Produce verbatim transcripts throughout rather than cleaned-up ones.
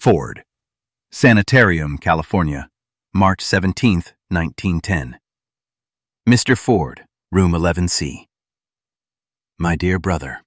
Ford, Sanitarium, California, March seventeenth, nineteen ten. Mister Ford, Room eleven C. My dear brother,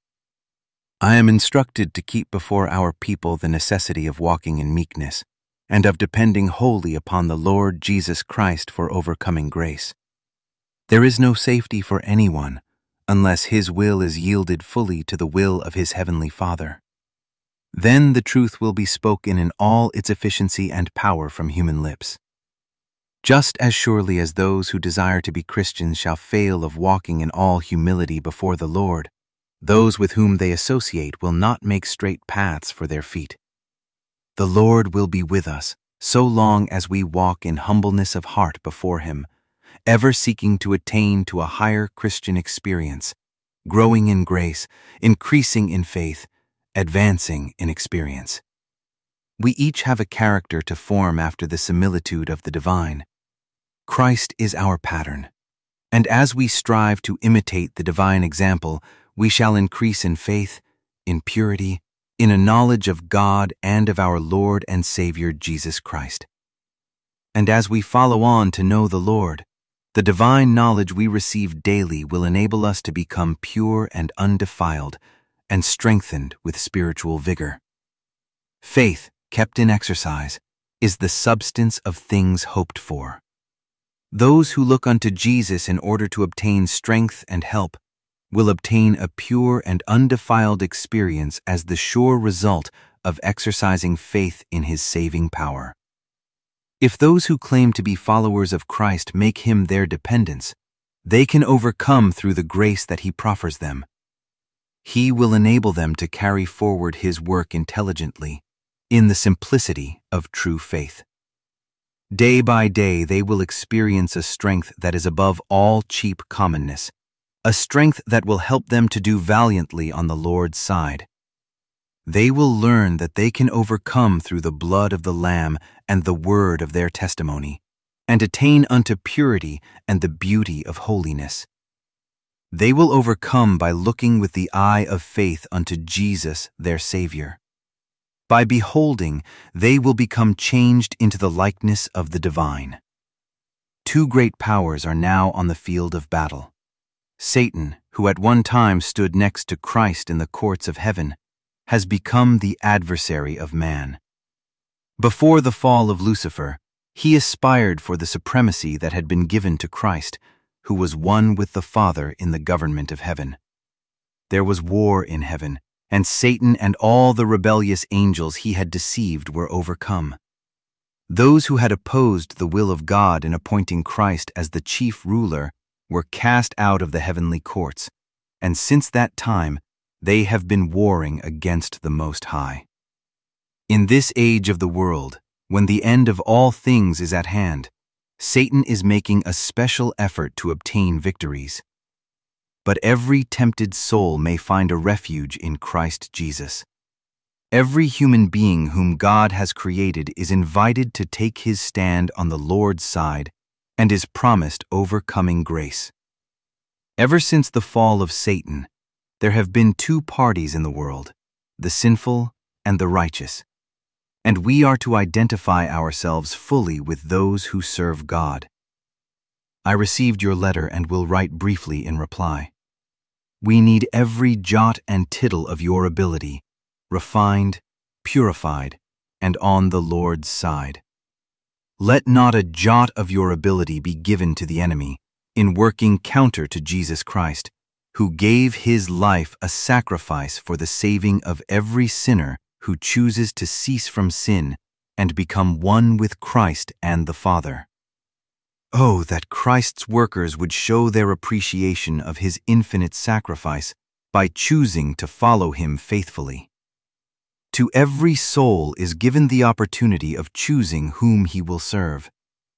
I am instructed to keep before our people the necessity of walking in meekness, and of depending wholly upon the Lord Jesus Christ for overcoming grace. There is no safety for anyone unless his will is yielded fully to the will of his heavenly Father. Then the truth will be spoken in all its efficiency and power from human lips. Just as surely as those who desire to be Christians shall fail of walking in all humility before the Lord, those with whom they associate will not make straight paths for their feet. The Lord will be with us so long as we walk in humbleness of heart before Him, ever seeking to attain to a higher Christian experience, growing in grace, increasing in faith, advancing in experience. We each have a character to form after the similitude of the divine. Christ is our pattern, and as we strive to imitate the divine example, we shall increase in faith, in purity, in a knowledge of God and of our Lord and Savior Jesus Christ. And as we follow on to know the Lord, the divine knowledge we receive daily will enable us to become pure and undefiled, and strengthened with spiritual vigor. Faith, kept in exercise, is the substance of things hoped for. Those who look unto Jesus in order to obtain strength and help will obtain a pure and undefiled experience as the sure result of exercising faith in His saving power. If those who claim to be followers of Christ make Him their dependence, they can overcome through the grace that He proffers them. He will enable them to carry forward His work intelligently, in the simplicity of true faith. Day by day they will experience a strength that is above all cheap commonness, a strength that will help them to do valiantly on the Lord's side. They will learn that they can overcome through the blood of the Lamb and the word of their testimony, and attain unto purity and the beauty of holiness. They will overcome by looking with the eye of faith unto Jesus, their Savior. By beholding, they will become changed into the likeness of the divine. Two great powers are now on the field of battle. Satan, who at one time stood next to Christ in the courts of heaven, has become the adversary of man. Before the fall of Lucifer, he aspired for the supremacy that had been given to Christ, who was one with the Father in the government of heaven. There was war in heaven, and Satan and all the rebellious angels he had deceived were overcome. Those who had opposed the will of God in appointing Christ as the chief ruler were cast out of the heavenly courts, and since that time they have been warring against the Most High. In this age of the world, when the end of all things is at hand, Satan is making a special effort to obtain victories. But every tempted soul may find a refuge in Christ Jesus. Every human being whom God has created is invited to take his stand on the Lord's side and is promised overcoming grace. Ever since the fall of Satan, there have been two parties in the world, the sinful and the righteous, and we are to identify ourselves fully with those who serve God. I received your letter and will write briefly in reply. We need every jot and tittle of your ability, refined, purified, and on the Lord's side. Let not a jot of your ability be given to the enemy in working counter to Jesus Christ, who gave His life a sacrifice for the saving of every sinner who chooses to cease from sin and become one with Christ and the Father. Oh, that Christ's workers would show their appreciation of His infinite sacrifice by choosing to follow Him faithfully. To every soul is given the opportunity of choosing whom he will serve.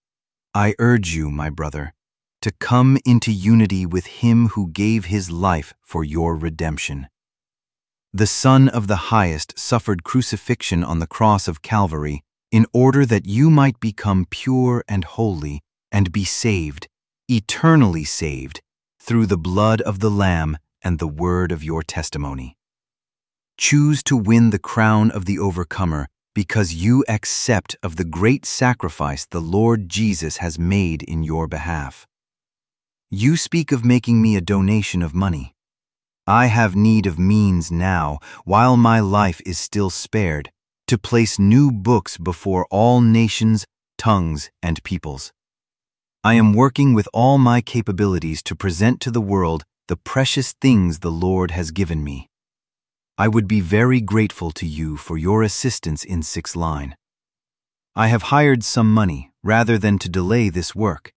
I urge you, my brother, to come into unity with Him who gave His life for your redemption. The Son of the Highest suffered crucifixion on the cross of Calvary in order that you might become pure and holy and be saved, eternally saved, through the blood of the Lamb and the word of your testimony. Choose to win the crown of the overcomer because you accept of the great sacrifice the Lord Jesus has made in your behalf. You speak of making me a donation of money. I have need of means now, while my life is still spared, to place new books before all nations, tongues, and peoples. I am working with all my capabilities to present to the world the precious things the Lord has given me. I would be very grateful to you for your assistance in Sixth Line. I have hired some money rather than to delay this work.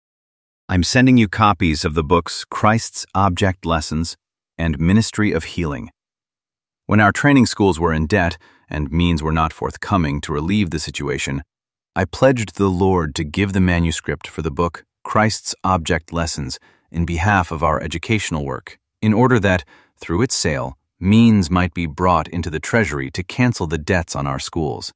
I'm sending you copies of the books Christ's Object Lessons and Ministry of Healing. When our training schools were in debt and means were not forthcoming to relieve the situation, I pledged the Lord to give the manuscript for the book Christ's Object Lessons in behalf of our educational work, in order that, through its sale, means might be brought into the treasury to cancel the debts on our schools.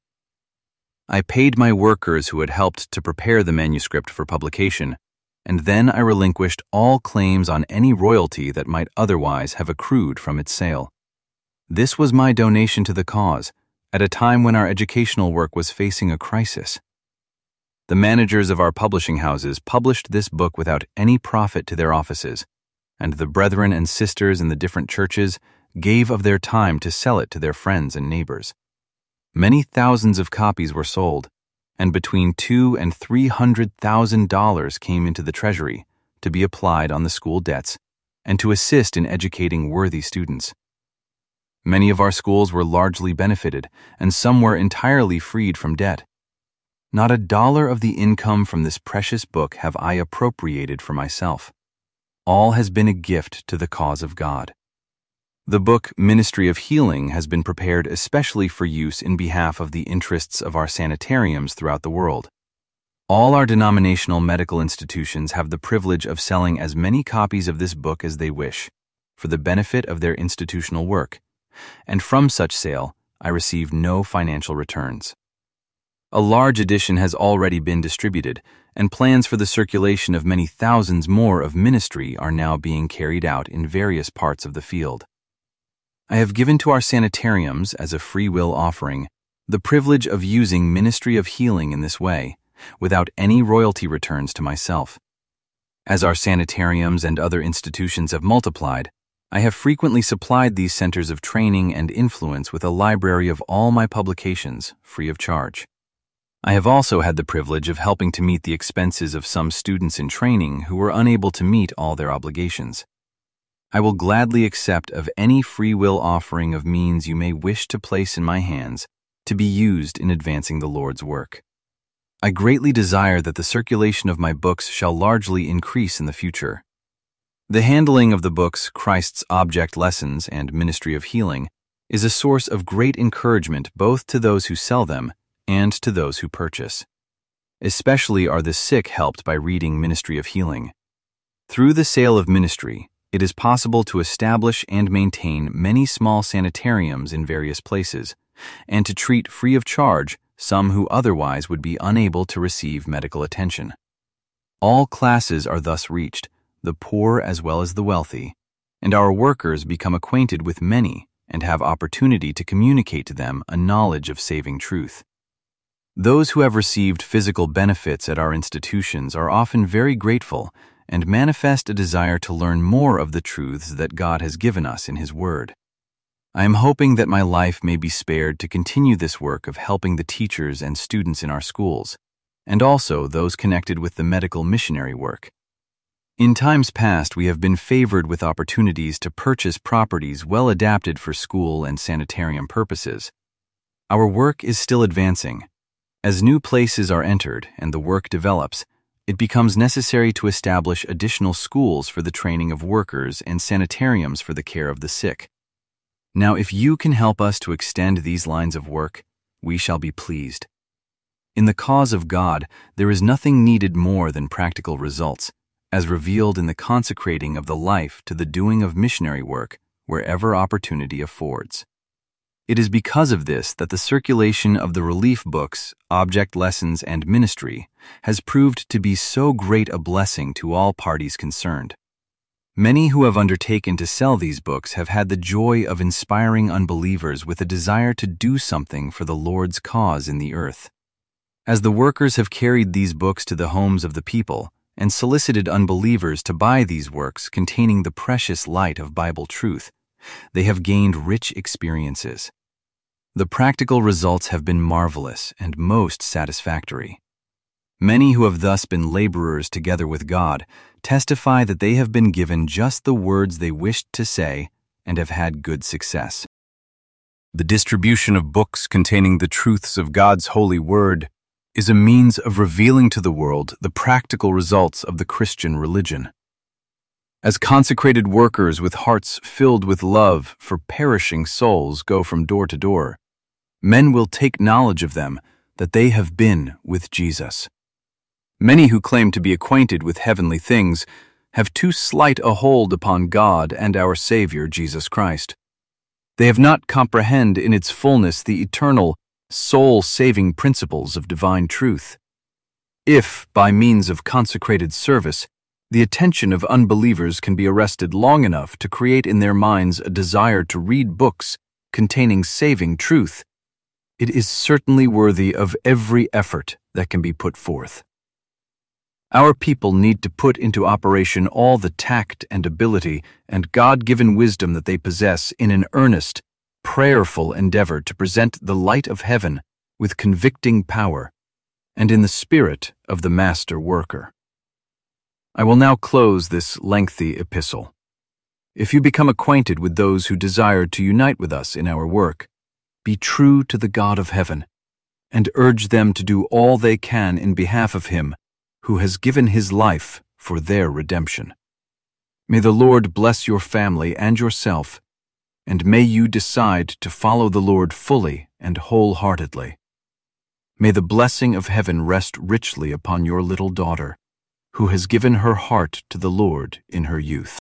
I paid my workers who had helped to prepare the manuscript for publication, and then I relinquished all claims on any royalty that might otherwise have accrued from its sale. This was my donation to the cause, at a time when our educational work was facing a crisis. The managers of our publishing houses published this book without any profit to their offices, and the brethren and sisters in the different churches gave of their time to sell it to their friends and neighbors. Many thousands of copies were sold, and between two and three hundred thousand dollars came into the treasury to be applied on the school debts and to assist in educating worthy students. Many of our schools were largely benefited, and some were entirely freed from debt. Not a dollar of the income from this precious book have I appropriated for myself. All has been a gift to the cause of God. The book Ministry of Healing has been prepared especially for use in behalf of the interests of our sanitariums throughout the world. All our denominational medical institutions have the privilege of selling as many copies of this book as they wish, for the benefit of their institutional work, and from such sale I receive no financial returns. A large edition has already been distributed, and plans for the circulation of many thousands more of ministry are now being carried out in various parts of the field. I have given to our sanitariums, as a free will offering, the privilege of using Ministry of Healing in this way, without any royalty returns to myself. As our sanitariums and other institutions have multiplied, I have frequently supplied these centers of training and influence with a library of all my publications, free of charge. I have also had the privilege of helping to meet the expenses of some students in training who were unable to meet all their obligations. I will gladly accept of any free will offering of means you may wish to place in my hands to be used in advancing the Lord's work. I greatly desire that the circulation of my books shall largely increase in the future. The handling of the books Christ's Object Lessons and Ministry of Healing is a source of great encouragement both to those who sell them and to those who purchase. Especially are the sick helped by reading Ministry of Healing. Through the sale of ministry, it is possible to establish and maintain many small sanitariums in various places, and to treat free of charge some who otherwise would be unable to receive medical attention. All classes are thus reached, the poor as well as the wealthy, and our workers become acquainted with many and have opportunity to communicate to them a knowledge of saving truth. Those who have received physical benefits at our institutions are often very grateful and manifest a desire to learn more of the truths that God has given us in His Word. I am hoping that my life may be spared to continue this work of helping the teachers and students in our schools, and also those connected with the medical missionary work. In times past, we have been favored with opportunities to purchase properties well adapted for school and sanitarium purposes. Our work is still advancing. As new places are entered and the work develops, it becomes necessary to establish additional schools for the training of workers and sanitariums for the care of the sick. Now, if you can help us to extend these lines of work, we shall be pleased. In the cause of God, there is nothing needed more than practical results, as revealed in the consecrating of the life to the doing of missionary work wherever opportunity affords. It is because of this that the circulation of the relief books, Object Lessons, and Ministry has proved to be so great a blessing to all parties concerned. Many who have undertaken to sell these books have had the joy of inspiring unbelievers with a desire to do something for the Lord's cause in the earth. As the workers have carried these books to the homes of the people and solicited unbelievers to buy these works containing the precious light of Bible truth, they have gained rich experiences. The practical results have been marvelous and most satisfactory. Many who have thus been laborers together with God testify that they have been given just the words they wished to say and have had good success. The distribution of books containing the truths of God's holy word is a means of revealing to the world the practical results of the Christian religion. As consecrated workers with hearts filled with love for perishing souls go from door to door, men will take knowledge of them that they have been with Jesus. Many who claim to be acquainted with heavenly things have too slight a hold upon God and our Savior, Jesus Christ. They have not comprehend in its fullness the eternal, soul-saving principles of divine truth. If, by means of consecrated service, the attention of unbelievers can be arrested long enough to create in their minds a desire to read books containing saving truth, it is certainly worthy of every effort that can be put forth. Our people need to put into operation all the tact and ability and God-given wisdom that they possess in an earnest, prayerful endeavor to present the light of heaven with convicting power and in the spirit of the master worker. I will now close this lengthy epistle. If you become acquainted with those who desire to unite with us in our work, be true to the God of heaven and urge them to do all they can in behalf of Him who has given His life for their redemption. May the Lord bless your family and yourself, and may you decide to follow the Lord fully and wholeheartedly. May the blessing of heaven rest richly upon your little daughter, who has given her heart to the Lord in her youth.